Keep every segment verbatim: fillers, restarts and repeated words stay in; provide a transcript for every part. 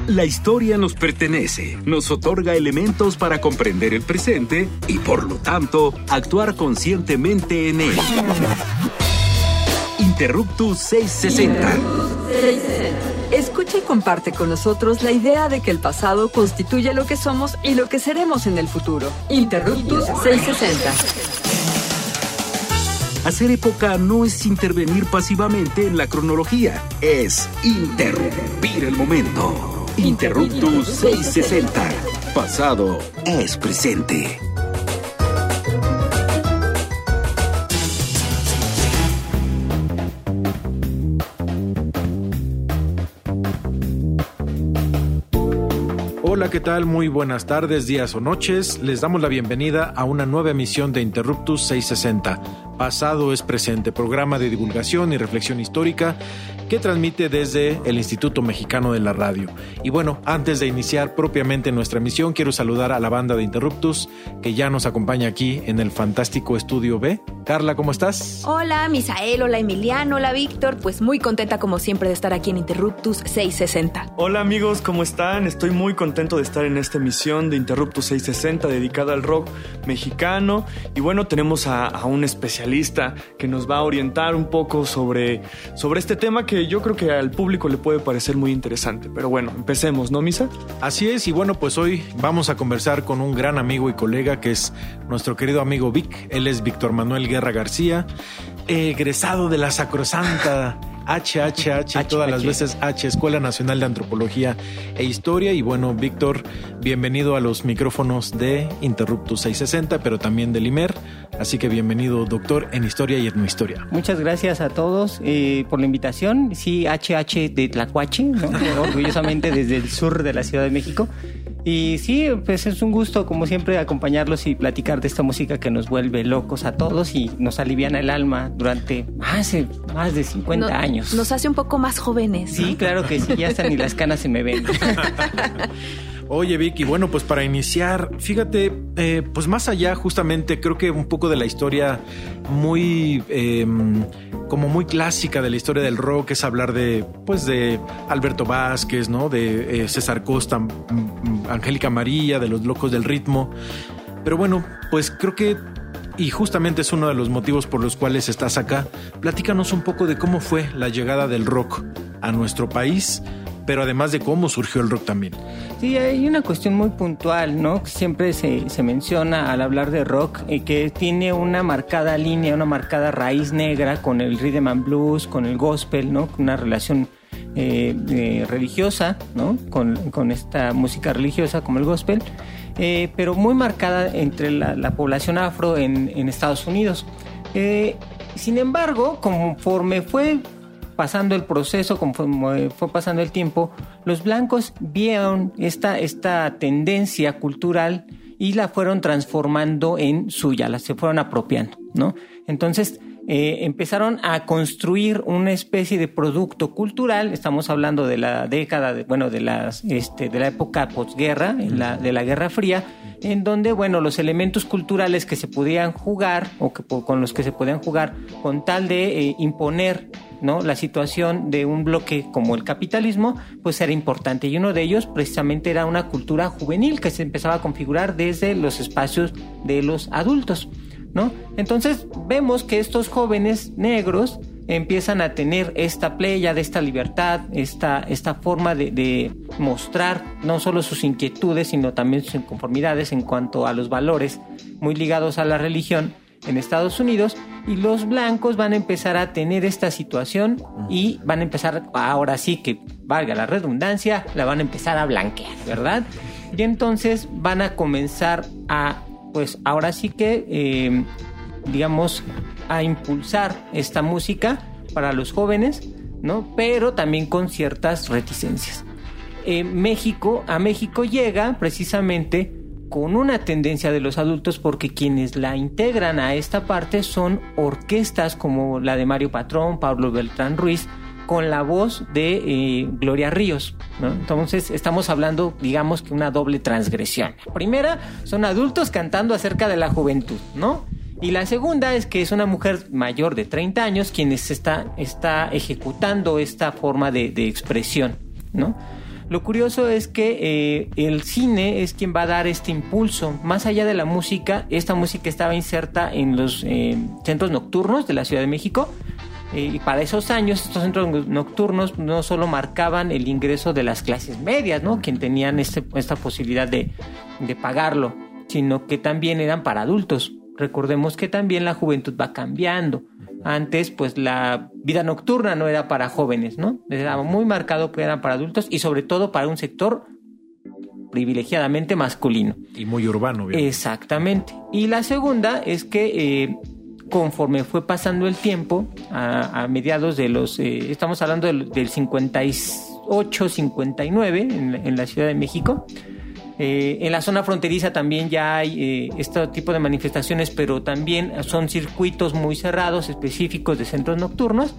La historia nos pertenece, nos otorga elementos para comprender el presente y, por lo tanto, actuar conscientemente en él. Interruptus seiscientos sesenta. Escucha y comparte con nosotros la idea de que el pasado constituye lo que somos y lo que seremos en el futuro. Interruptus seiscientos sesenta. Hacer época no es intervenir pasivamente en la cronología, es interrumpir el momento. Interruptus seiscientos sesenta. Pasado es presente. Hola, ¿qué tal? Muy buenas tardes, días o noches. Les damos la bienvenida a una nueva emisión de Interruptus seiscientos sesenta. Pasado es presente, programa de divulgación y reflexión histórica que transmite desde el Instituto Mexicano de la Radio. Y bueno, antes de iniciar propiamente nuestra emisión, quiero saludar a la banda de Interruptus que ya nos acompaña aquí en el fantástico Estudio B. Carla, ¿cómo estás? Hola, Misael, hola, Emiliano, hola, Víctor. Pues muy contenta como siempre de estar aquí en Interruptus seiscientos sesenta. Hola amigos, ¿cómo están? Estoy muy contento de estar en esta emisión de Interruptus seiscientos sesenta dedicada al rock mexicano. Y bueno, tenemos a, a un especialista que nos va a orientar un poco sobre, sobre este tema que yo creo que al público le puede parecer muy interesante. Pero bueno, empecemos, ¿no, Misa? Así es, y bueno, pues hoy vamos a conversar con un gran amigo y colega que es nuestro querido amigo Vic. Él es Víctor Manuel Guerra García, egresado de la sacrosanta H H H, todas las veces H, Escuela Nacional de Antropología e Historia. Y bueno, Víctor, bienvenido a los micrófonos de Interruptus seiscientos sesenta, pero también del I M E R. Así que bienvenido, doctor en Historia y Etnohistoria. Muchas gracias a todos eh, por la invitación. Sí, H H de Tlacuache, ¿no? Orgullosamente desde el sur de la Ciudad de México. Y sí, pues es un gusto, como siempre, acompañarlos y platicar de esta música que nos vuelve locos a todos y nos aliviana el alma durante hace más de cincuenta no, años. Nos hace un poco más jóvenes. Sí, claro que sí, ya hasta ni las canas se me ven. Oye, Vicky, bueno, pues para iniciar, fíjate, eh, pues más allá justamente creo que un poco de la historia muy, eh, como muy clásica de la historia del rock es hablar de, pues de Alberto Vázquez, ¿no? De eh, César Costa, Angélica María, de los Locos del Ritmo. Pero bueno, pues creo que, y justamente es uno de los motivos por los cuales estás acá, platícanos un poco de cómo fue la llegada del rock a nuestro país, pero además de cómo surgió el rock también. Sí, hay una cuestión muy puntual, ¿no? Siempre se, se menciona al hablar de rock eh, que tiene una marcada línea, una marcada raíz negra con el rhythm and blues, con el gospel, ¿no? Una relación eh, eh, religiosa, ¿no? Con, con esta música religiosa como el gospel, eh, pero muy marcada entre la, la población afro en, en Estados Unidos. Eh, sin embargo, conforme fue pasando el proceso, conforme fue pasando el tiempo, los blancos vieron esta, esta tendencia cultural y la fueron transformando en suya, la se fueron apropiando, ¿no? Entonces eh, empezaron a construir una especie de producto cultural. Estamos hablando de la década, de, bueno, de las, este, de la época posguerra, en la, de la Guerra Fría, en donde, bueno, los elementos culturales que se podían jugar o que, con los que se podían jugar con tal de eh, imponer, ¿no?, la situación de un bloque como el capitalismo, pues era importante. Y uno de ellos precisamente era una cultura juvenil que se empezaba a configurar desde los espacios de los adultos, ¿no? Entonces vemos que estos jóvenes negros empiezan a tener esta playa de esta libertad, esta, esta forma de, de mostrar no solo sus inquietudes, sino también sus inconformidades en cuanto a los valores muy ligados a la religión en Estados Unidos, y los blancos van a empezar a tener esta situación y van a empezar, ahora sí que valga la redundancia, la van a empezar a blanquear, ¿verdad? Y entonces van a comenzar a, pues ahora sí que, eh, digamos, a impulsar esta música para los jóvenes, ¿no? Pero también con ciertas reticencias. Eh, México, a México llega precisamente con una tendencia de los adultos, porque quienes la integran a esta parte son orquestas como la de Mario Patrón, Pablo Beltrán Ruiz, con la voz de eh, Gloria Ríos, ¿no? Entonces estamos hablando, digamos, que una doble transgresión. Primera, son adultos cantando acerca de la juventud, ¿no? Y la segunda es que es una mujer mayor de treinta años quien está, está ejecutando esta forma de, de expresión, ¿no? Lo curioso es que eh, el cine es quien va a dar este impulso. Más allá de la música, esta música estaba inserta en los eh, centros nocturnos de la Ciudad de México. Eh, y para esos años, estos centros nocturnos no solo marcaban el ingreso de las clases medias, ¿no? Quien tenían este, esta posibilidad de, de pagarlo, sino que también eran para adultos. Recordemos que también la juventud va cambiando. Antes, pues la vida nocturna no era para jóvenes, ¿no? Era muy marcado que eran para adultos y sobre todo para un sector privilegiadamente masculino. Y muy urbano, bien. Exactamente. Y la segunda es que eh, conforme fue pasando el tiempo, a, a mediados de los... Eh, estamos hablando del, del cincuenta y ocho, cincuenta y nueve en, en la Ciudad de México. Eh, en la zona fronteriza también ya hay eh, este tipo de manifestaciones, pero también son circuitos muy cerrados, específicos de centros nocturnos.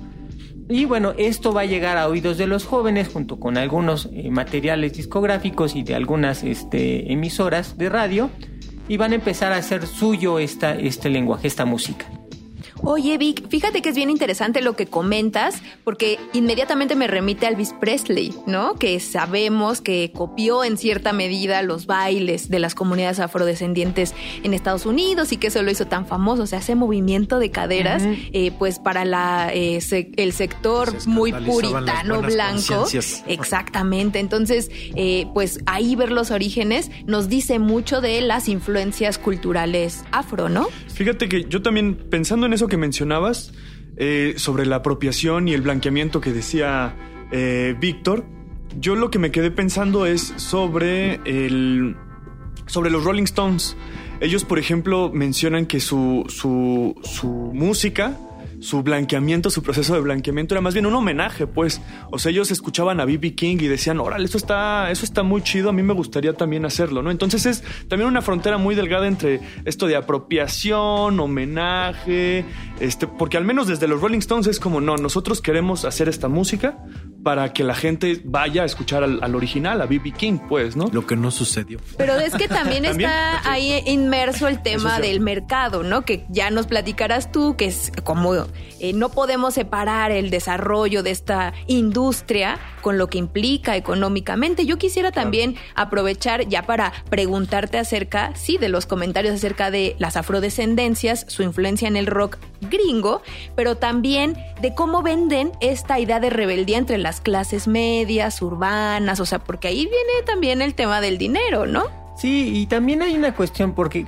Y bueno, esto va a llegar a oídos de los jóvenes junto con algunos eh, materiales discográficos y de algunas este, emisoras de radio, y van a empezar a hacer suyo esta, este lenguaje, esta música. Oye, Vic, fíjate que es bien interesante lo que comentas, porque inmediatamente me remite a Elvis Presley, ¿no? Que sabemos que copió en cierta medida los bailes de las comunidades afrodescendientes en Estados Unidos y que eso lo hizo tan famoso. O sea, ese movimiento de caderas, uh-huh. eh, pues para la eh, se, el sector muy puritano blanco. Exactamente. Entonces, eh, pues ahí ver los orígenes nos dice mucho de las influencias culturales afro, ¿no? Fíjate que yo también, pensando en eso que mencionabas, eh, sobre la apropiación y el blanqueamiento que decía eh, Víctor, yo lo que me quedé pensando es sobre el sobre los Rolling Stones. Ellos, por ejemplo, mencionan que su, su, su música, su blanqueamiento, su proceso de blanqueamiento era más bien un homenaje, pues. O sea, ellos escuchaban a B B King y decían, órale, eso está, eso está muy chido, a mí me gustaría también hacerlo, ¿no? Entonces es también una frontera muy delgada entre esto de apropiación, homenaje, este, porque al menos desde los Rolling Stones es como, no, nosotros queremos hacer esta música para que la gente vaya a escuchar al, al original, a B B King, pues, ¿no? Lo que no sucedió. Pero es que también, ¿También? está sí. ahí inmerso el tema sí. del mercado, ¿no? Que ya nos platicarás tú, que es como eh, no podemos separar el desarrollo de esta industria con lo que implica económicamente. Yo quisiera también claro. aprovechar ya para preguntarte acerca, sí, de los comentarios acerca de las afrodescendencias, su influencia en el rock gringo, pero también de cómo venden esta idea de rebeldía entre las clases medias, urbanas, o sea, porque ahí viene también el tema del dinero, ¿no? Sí, y también hay una cuestión porque,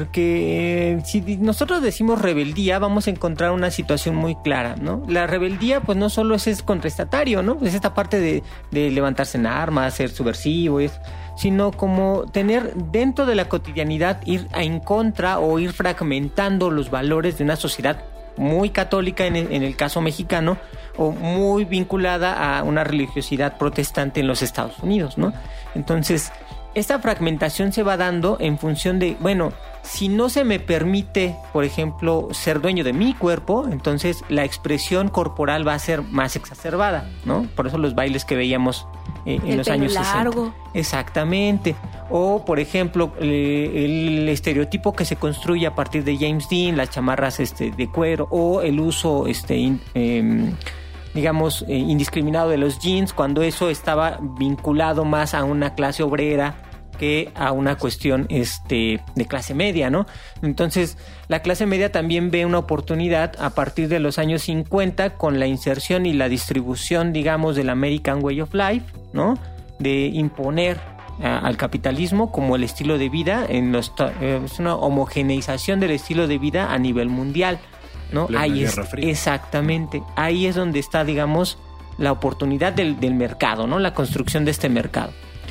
porque eh, si nosotros decimos rebeldía, vamos a encontrar una situación muy clara, ¿no? La rebeldía, pues no solo es, es contraestatario, ¿no? Es esta parte de, de levantarse en armas, ser subversivo, es, sino como tener dentro de la cotidianidad, ir en contra o ir fragmentando los valores de una sociedad muy católica en el, en el caso mexicano, o muy vinculada a una religiosidad protestante en los Estados Unidos, ¿no? Entonces, esta fragmentación se va dando en función de, bueno, si no se me permite, por ejemplo, ser dueño de mi cuerpo, entonces la expresión corporal va a ser más exacerbada, ¿no? Por eso los bailes que veíamos eh, en el los pelo años largo. sesenta. Exactamente. O, por ejemplo, eh, el estereotipo que se construye a partir de James Dean, las chamarras este, de cuero, o el uso, este, in, eh, digamos, eh, indiscriminado de los jeans, cuando eso estaba vinculado más a una clase obrera que a una cuestión este, de clase media, ¿no? Entonces, la clase media también ve una oportunidad a partir de los años cincuenta con la inserción y la distribución, digamos, del American Way of Life, ¿no? De imponer a, al capitalismo como el estilo de vida, en los, eh, es una homogeneización del estilo de vida a nivel mundial, ¿no? Ahí es, exactamente, ahí es donde está, digamos, la oportunidad del, del mercado, ¿no? La construcción de este mercado.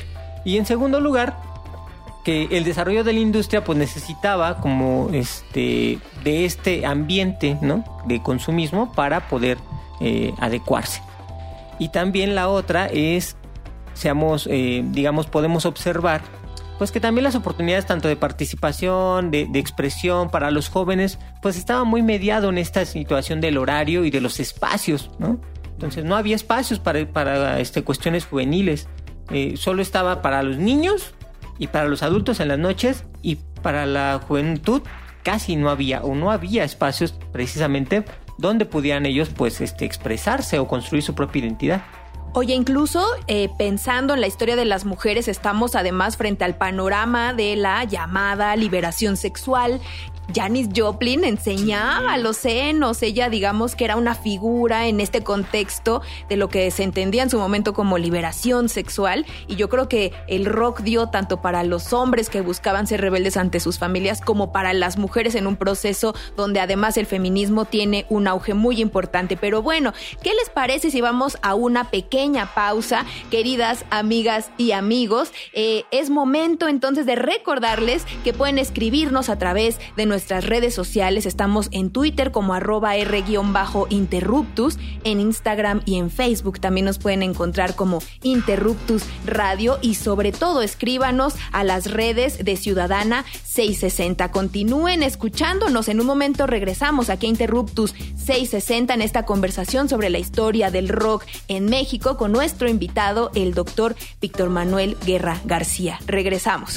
Y en segundo lugar, que el desarrollo de la industria pues necesitaba como este de este ambiente, ¿no? De consumismo para poder eh, adecuarse. Y también la otra es, seamos, eh, digamos, podemos observar pues que también las oportunidades tanto de participación, de, de expresión para los jóvenes, pues estaba muy mediado en esta situación del horario y de los espacios, ¿no? Entonces no había espacios para, para este, cuestiones juveniles. Eh, solo estaba para los niños y para los adultos en las noches, y para la juventud casi no había o no había espacios precisamente donde pudieran ellos pues este, expresarse o construir su propia identidad. Oye, incluso eh, pensando en la historia de las mujeres, estamos además frente al panorama de la llamada liberación sexual. Janis Joplin enseñaba los senos, ella digamos que era una figura en este contexto de lo que se entendía en su momento como liberación sexual, y yo creo que el rock dio tanto para los hombres que buscaban ser rebeldes ante sus familias como para las mujeres en un proceso donde además el feminismo tiene un auge muy importante. Pero bueno, ¿qué les parece si vamos a una pequeña pausa, queridas amigas y amigos? Eh, es momento entonces de recordarles que pueden escribirnos a través de nuestras redes sociales. Estamos en Twitter como arroba r-interruptus, en Instagram y en Facebook también nos pueden encontrar como Interruptus Radio, y sobre todo escríbanos a las redes de Ciudadana seiscientos sesenta. Continúen escuchándonos, en un momento regresamos aquí a Interruptus seiscientos sesenta en esta conversación sobre la historia del rock en México con nuestro invitado, el doctor Víctor Manuel Guerra García. Regresamos.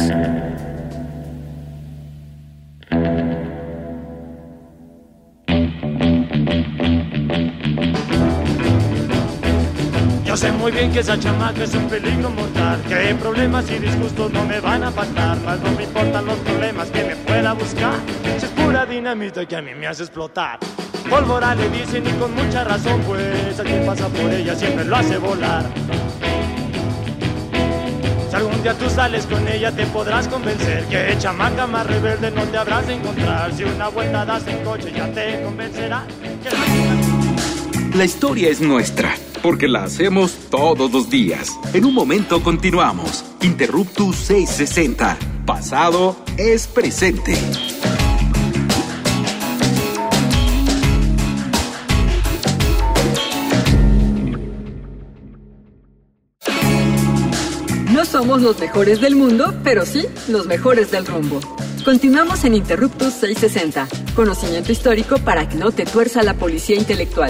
Yo sé muy bien que esa chamaca es un peligro mortal, que problemas y disgustos no me van a faltar, mas no me importan los problemas que me pueda buscar, si es pura dinamita que a mí me hace explotar. Pólvora le dicen y con mucha razón, pues el que pasa por ella siempre lo hace volar. Si algún día tú sales con ella te podrás convencer que chamaca más rebelde no te habrás de encontrar. Si una vuelta das en coche ya te convencerá que la... La historia es nuestra, porque la hacemos todos los días. En un momento continuamos. Interruptus seiscientos sesenta. Pasado es presente. No somos los mejores del mundo, pero sí los mejores del rumbo. Continuamos en Interruptus seiscientos sesenta. Conocimiento histórico para que no te tuerza la policía intelectual.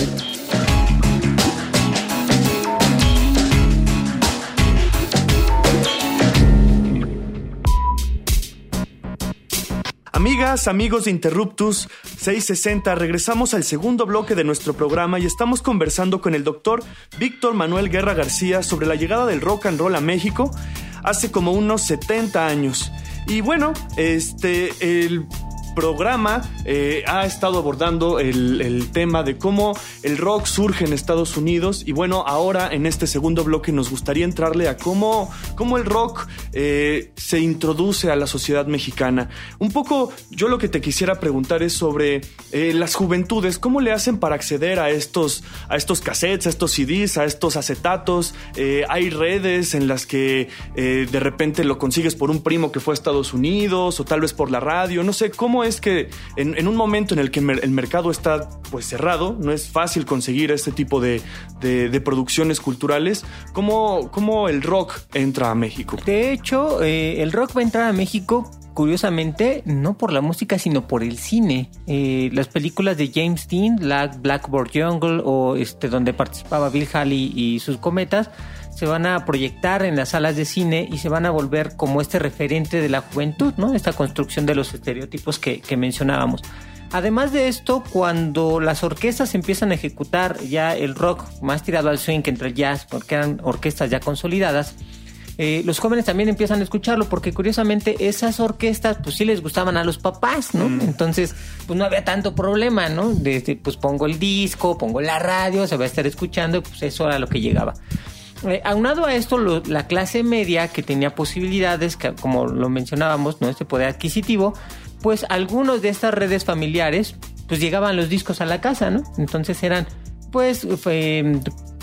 Amigas, amigos de Interruptus seiscientos sesenta, regresamos al segundo bloque de nuestro programa y estamos conversando con el doctor Víctor Manuel Guerra García sobre la llegada del rock and roll a México hace como unos setenta años. Y bueno, este, el programa eh, ha estado abordando el, el tema de cómo el rock surge en Estados Unidos, y bueno, ahora en este segundo bloque nos gustaría entrarle a cómo, cómo el rock eh, se introduce a la sociedad mexicana. Un poco, yo lo que te quisiera preguntar es sobre eh, las juventudes, ¿cómo le hacen para acceder a estos, a estos cassettes, a estos C Ds, a estos acetatos? Eh, hay redes en las que eh, de repente lo consigues por un primo que fue a Estados Unidos, o tal vez por la radio, no sé, ¿cómo es que en, en un momento en el que el mercado está pues cerrado, no es fácil conseguir este tipo de, de, de producciones culturales, ¿cómo, cómo el rock entra a México? De hecho, eh, el rock va a entrar a México, curiosamente, no por la música, sino por el cine. Eh, las películas de James Dean, Black, Blackboard Jungle, o este, donde participaba Bill Haley y sus cometas, se van a proyectar en las salas de cine y se van a volver como este referente de la juventud, ¿no? Esta construcción de los estereotipos que, que mencionábamos. Además de esto, cuando las orquestas empiezan a ejecutar ya el rock más tirado al swing que entre el jazz, porque eran orquestas ya consolidadas, eh, los jóvenes también empiezan a escucharlo, porque curiosamente esas orquestas pues sí les gustaban a los papás, ¿no? Mm. Entonces pues no había tanto problema, ¿no? Desde, pues pongo el disco, pongo la radio, se va a estar escuchando, pues eso era lo que llegaba. Eh, aunado a esto, lo, la clase media que tenía posibilidades, que, como lo mencionábamos, ¿no? Este poder adquisitivo, pues algunos de estas redes familiares, pues llegaban los discos a la casa, ¿no? Entonces eran, pues, eh,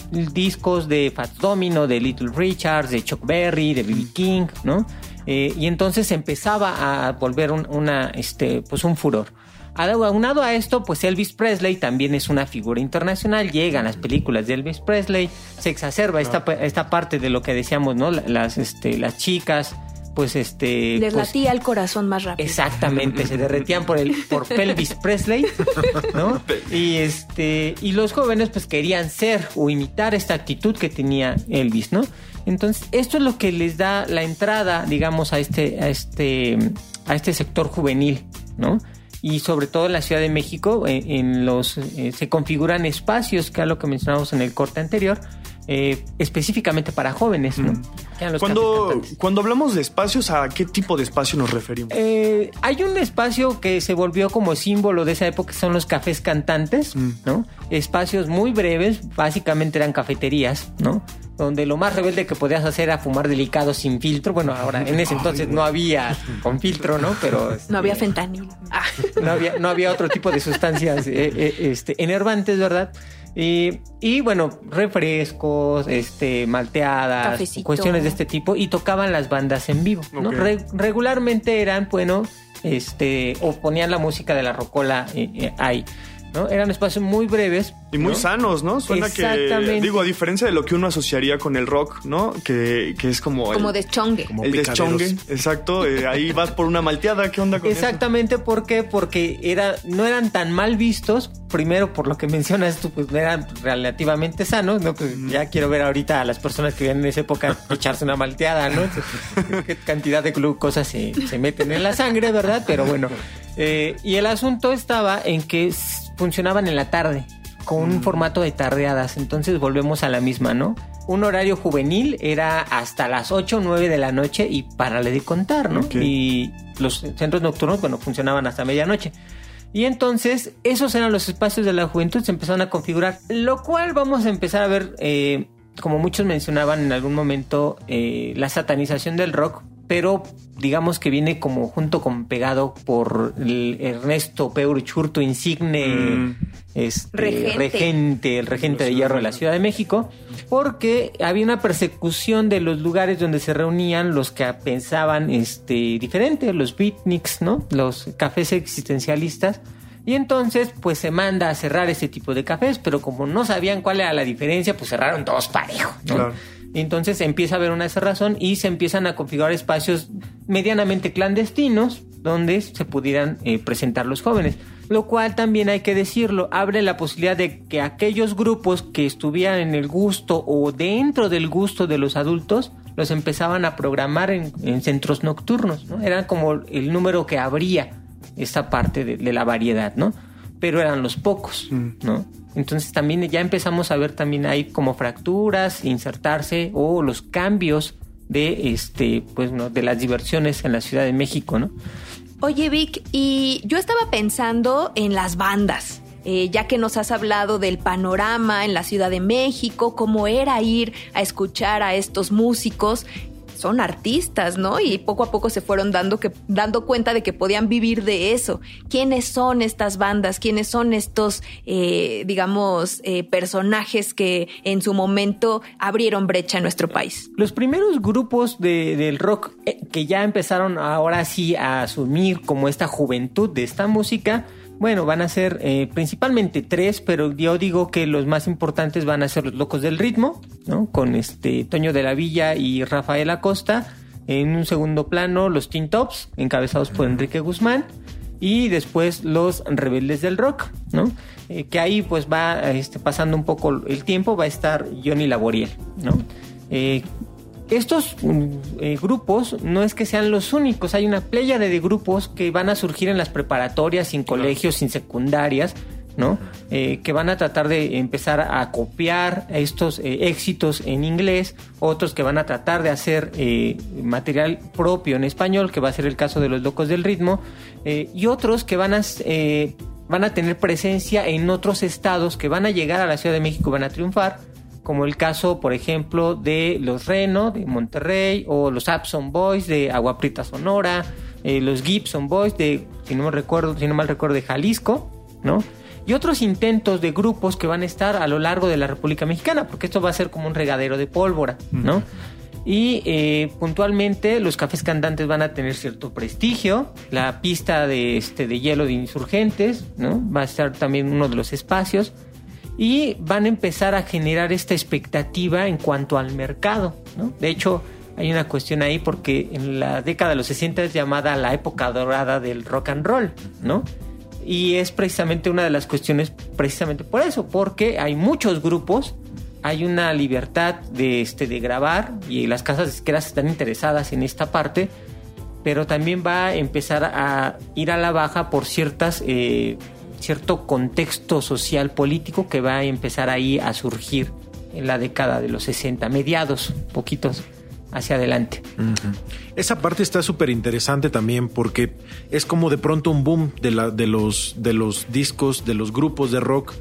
discos de Fats Domino, de Little Richard, de Chuck Berry, de B B King, ¿no? Eh, y entonces empezaba a volver un, una, este, pues un furor. Aunado a esto, pues Elvis Presley también es una figura internacional. Llegan las películas de Elvis Presley, se exacerba esta, esta parte de lo que decíamos, ¿no? Las, este, las chicas, pues este... Les pues, latía el corazón más rápido. Exactamente, se derretían por el por Elvis Presley, ¿no? Y este y los jóvenes pues querían ser o imitar esta actitud que tenía Elvis, ¿no? Entonces, esto es lo que les da la entrada, digamos, a este a este a este sector juvenil, ¿no? Y sobre todo en la Ciudad de México, en, en los eh, se configuran espacios, que es lo que mencionamos en el corte anterior, eh, específicamente para jóvenes, ¿no? Mm. Eran los Cuando, cafés cuando hablamos de espacios, ¿a qué tipo de espacio nos referimos? Eh, hay un espacio que se volvió como símbolo de esa época, que son los cafés cantantes, mm. ¿no? Espacios muy breves, básicamente eran cafeterías, ¿no? Donde lo más rebelde que podías hacer era fumar delicado sin filtro. Bueno, ahora en ese entonces no había con filtro, ¿no? Pero no había fentanilo. Ah. No había, no había otro tipo de sustancias eh, eh, este, enervantes, ¿verdad? Y, y bueno, refrescos, este, malteadas, Cafecito. Cuestiones de este tipo, y tocaban las bandas en vivo, ¿no? Okay. Re- regularmente eran, bueno, este, o ponían la música de la rocola eh, eh, ahí, ¿no? Eran espacios muy breves. Y muy ¿no? sanos, ¿no? Suena Exactamente. que, digo, a diferencia de lo que uno asociaría con el rock, ¿no? Que, que es como... Como el, deschongue. Como el picaderos. deschongue, exacto. Eh, ahí vas por una malteada, ¿qué onda con Exactamente, ¿por qué? Porque era, no eran tan mal vistos. Primero, por lo que mencionas tú, pues eran relativamente sanos, ¿no? Pues ya quiero ver ahorita a las personas que vivían en esa época echarse una malteada, ¿no? Qué cantidad de glucosa se, se meten en la sangre, ¿verdad? Pero bueno, eh, y el asunto estaba en que funcionaban en la tarde, con un formato de tardeadas. Entonces volvemos a la misma, ¿no? Un horario juvenil era hasta las ocho o nueve de la noche y párale de contar, ¿no? Okay. Y los centros nocturnos, bueno, funcionaban hasta medianoche. Y entonces esos eran los espacios de la juventud, se empezaron a configurar, lo cual vamos a empezar a ver, eh, como muchos mencionaban en algún momento, eh, la satanización del rock, pero digamos que viene como junto con pegado por el Ernesto P. Uruchurtu, insigne mm. este, regente. regente, el regente de hierro de la Ciudad de México, porque había una persecución de los lugares donde se reunían los que pensaban este, diferente, los beatniks, ¿no? Los cafés existencialistas. Y entonces, pues se manda a cerrar ese tipo de cafés, pero como no sabían cuál era la diferencia, pues cerraron todos parejos, ¿no? Claro. Entonces empieza a haber una cerrazón y se empiezan a configurar espacios medianamente clandestinos donde se pudieran eh, presentar los jóvenes. Lo cual también hay que decirlo, abre la posibilidad de que aquellos grupos que estuvieran en el gusto o dentro del gusto de los adultos los empezaban a programar en, en centros nocturnos, ¿no? Eran como el número que abría esta parte de, de la variedad, ¿no? Pero eran los pocos, ¿no? Entonces también ya empezamos a ver también ahí como fracturas, insertarse o los cambios de este, pues, ¿no? de las diversiones en la Ciudad de México, ¿no? Oye, Vic, y yo estaba pensando en las bandas. Eh, ya que nos has hablado del panorama en la Ciudad de México, cómo era ir a escuchar a estos músicos. Son artistas, ¿no? Y poco a poco se fueron dando, que, dando cuenta de que podían vivir de eso. ¿Quiénes son estas bandas? ¿Quiénes son estos, eh, digamos, eh, personajes que en su momento abrieron brecha en nuestro país? Los primeros grupos de, del rock eh, que ya empezaron ahora sí a asumir como esta juventud de esta música, bueno, van a ser eh, principalmente tres, pero yo digo que los más importantes van a ser los Locos del Ritmo, ¿no? Con este Toño de la Villa y Rafael Acosta. En un segundo plano, los Teen Tops, encabezados por Enrique Guzmán. Y después los Rebeldes del Rock, ¿no? Eh, que ahí pues va este, pasando un poco el tiempo, va a estar Johnny Laboriel, ¿no? Eh, Estos eh, grupos no es que sean los únicos, hay una pléyade de grupos que van a surgir en las preparatorias, sin colegios, sin secundarias, ¿no? Eh, que van a tratar de empezar a copiar estos eh, éxitos en inglés, otros que van a tratar de hacer eh, material propio en español, que va a ser el caso de los Locos del Ritmo, eh, y otros que van a, eh, van a tener presencia en otros estados, que van a llegar a la Ciudad de México y van a triunfar, como el caso, por ejemplo, de los Reno de Monterrey, o los Abson Boys de Agua Prieta, Sonora, eh, los Gibson Boys de, si no me recuerdo, si no mal recuerdo, de Jalisco, ¿no? Y otros intentos de grupos que van a estar a lo largo de la República Mexicana, porque esto va a ser como un regadero de pólvora, ¿no? Y eh, puntualmente los cafés cantantes van a tener cierto prestigio, la pista de, este, de hielo de Insurgentes, ¿no? Va a estar también uno de los espacios. Y van a empezar a generar esta expectativa en cuanto al mercado, ¿no? De hecho, hay una cuestión ahí porque en la década de los sesenta es llamada la época dorada del rock and roll, ¿no? Y es precisamente una de las cuestiones precisamente por eso, porque hay muchos grupos, hay una libertad de, este, de grabar y las casas disqueras están interesadas en esta parte, pero también va a empezar a ir a la baja por ciertas... Eh, cierto contexto social político que va a empezar ahí a surgir en la década de los sesenta, mediados, poquitos hacia adelante. Uh-huh. Esa parte está súper interesante también porque es como de pronto un boom de, la, de, los, de los discos, de los grupos de rock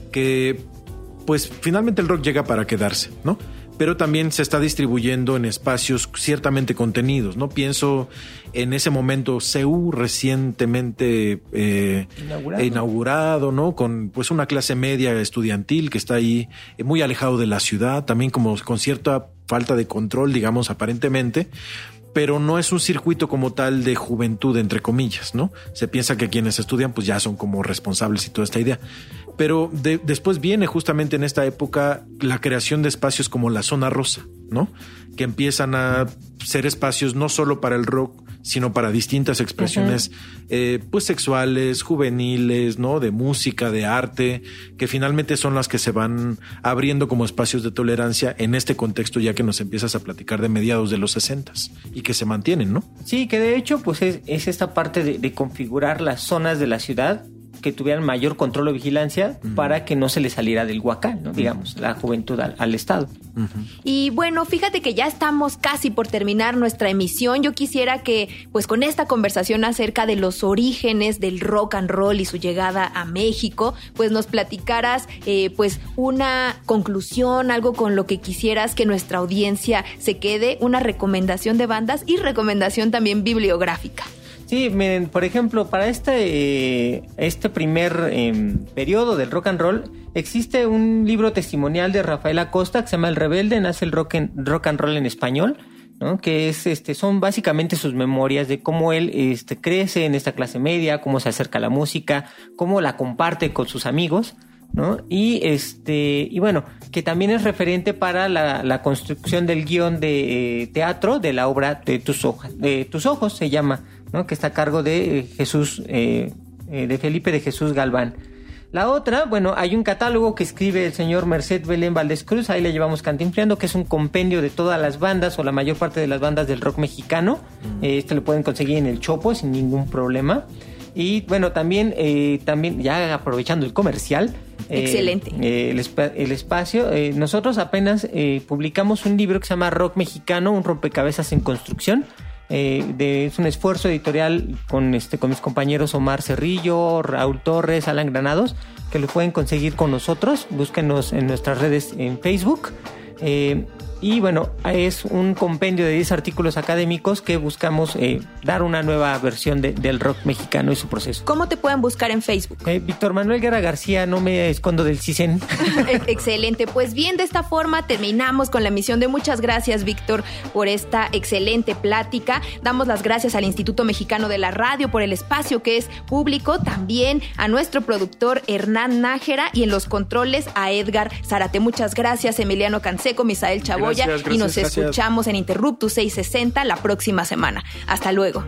que pues finalmente el rock llega para quedarse, ¿no? Pero también se está distribuyendo en espacios ciertamente contenidos, ¿no? Pienso en ese momento C U recientemente eh, inaugurado. inaugurado, ¿no? Con pues una clase media estudiantil que está ahí eh, muy alejado de la ciudad, también como con cierta falta de control, digamos, aparentemente, pero no es un circuito como tal de juventud, entre comillas, ¿no? Se piensa que quienes estudian pues ya son como responsables y toda esta idea. Pero de, después viene justamente en esta época la creación de espacios como la Zona Rosa, ¿no? Que empiezan a ser espacios no solo para el rock, sino para distintas expresiones uh-huh. eh, pues sexuales, juveniles, ¿no? De música, de arte, que finalmente son las que se van abriendo como espacios de tolerancia en este contexto, ya que nos empiezas a platicar de mediados de los sesentas y que se mantienen, ¿no? Sí, que de hecho pues es, es esta parte de, de configurar las zonas de la ciudad que tuvieran mayor control o vigilancia uh-huh. para que no se le saliera del huacal, ¿no? Digamos, la juventud al, al Estado. Uh-huh. Y bueno, fíjate que ya estamos casi por terminar nuestra emisión. Yo quisiera que, pues con esta conversación acerca de los orígenes del rock and roll y su llegada a México, pues nos platicaras eh, pues una conclusión, algo con lo que quisieras que nuestra audiencia se quede, una recomendación de bandas y recomendación también bibliográfica. Sí, miren, por ejemplo, para este, eh, este primer eh, periodo del rock and roll, existe un libro testimonial de Rafael Acosta que se llama El Rebelde, nace el rock, en, rock and roll en español, ¿no? Que es, este, son básicamente sus memorias de cómo él este, crece en esta clase media, cómo se acerca a la música, cómo la comparte con sus amigos, ¿no? Y este y bueno, que también es referente para la, la construcción del guión de eh, teatro de la obra de tus ojos, de tus ojos se llama, ¿no? Que está a cargo de eh, Jesús, eh, eh, de Felipe de Jesús Galván. La otra, bueno, hay un catálogo que escribe el señor Merced Belén Valdés Cruz, ahí le llevamos Cantinfleando, que es un compendio de todas las bandas o la mayor parte de las bandas del rock mexicano. Mm. Eh, este lo pueden conseguir en el Chopo sin ningún problema. Y bueno, también, eh, también ya aprovechando el comercial. Excelente. Eh, el, esp- el espacio. Eh, nosotros apenas eh, publicamos un libro que se llama Rock Mexicano, un rompecabezas en construcción. Eh, de, es un esfuerzo editorial con, este, con mis compañeros Omar Cerrillo, Raúl Torres, Alan Granados, que lo pueden conseguir con nosotros. Búsquenos en nuestras redes en Facebook. Eh, y bueno, es un compendio de diez artículos académicos que buscamos eh, dar una nueva versión de, del rock mexicano y su proceso. ¿Cómo te pueden buscar en Facebook? Eh, Víctor Manuel Guerra García, no me escondo del CISEN. Excelente, pues bien, de esta forma terminamos con la emisión de Muchas Gracias, Víctor, por esta excelente plática. Damos las gracias al Instituto Mexicano de la Radio por el espacio que es público, también a nuestro productor Hernán Nájera y en los controles a Edgar Zárate. Muchas gracias, Emiliano Canseco, Misael Chaboya. Gracias, gracias, y nos gracias. Escuchamos en Interruptus seiscientos sesenta la próxima semana. Hasta luego.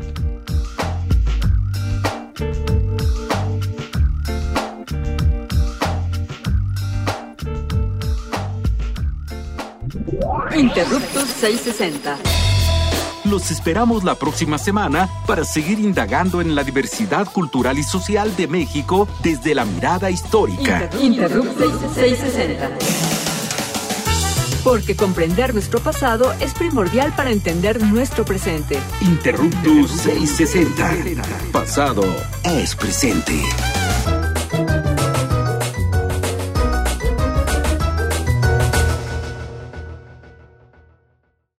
Interruptus seiscientos sesenta. Los esperamos la próxima semana para seguir indagando en la diversidad cultural y social de México desde la mirada histórica. Interruptus seiscientos sesenta. Porque comprender nuestro pasado es primordial para entender nuestro presente. Interruptus seiscientos sesenta. Pasado es presente.